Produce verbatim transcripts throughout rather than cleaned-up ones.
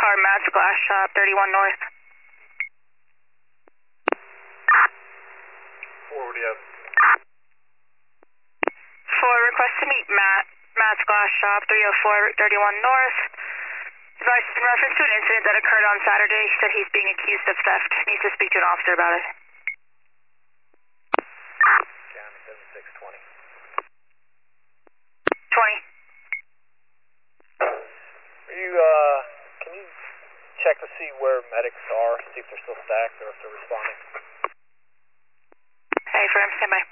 car, Matt's Glass Shop, thirty-one North. Forward, yeah. For request to meet Matt, Matt's Glass Shop, three oh four, thirty-one North. Advice in reference to an incident that occurred on Saturday. He said he's being accused of theft. Needs to speak to an officer about it. County seventy-six twenty. twenty. Are you, uh, can you check to see where medics are, see if they're still stacked or if they're responding? Hey, firm, stand by.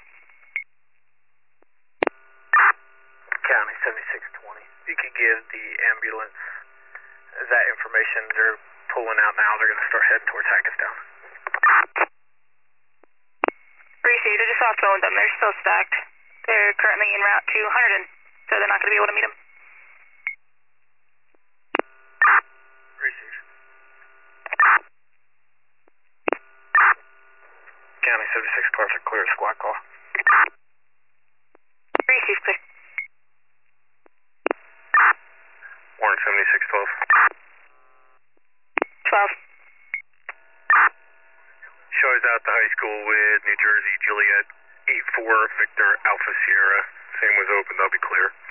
County seventy-six twenty. If you could give the ambulance that information, they're pulling out now. They're going to start heading towards Hackettstown. Received. I just off phone them. They're still stacked. They're currently en route to Hunterdon, so they're not going to be able to meet them. Received. County seventy-six cars are clear. Squad call. Received, clear. Warren seventy-six twelve. twelve. Shows out the high school with New Jersey, Juliet, eight four, Victor, Alpha Sierra. Same was open, they'll be clear.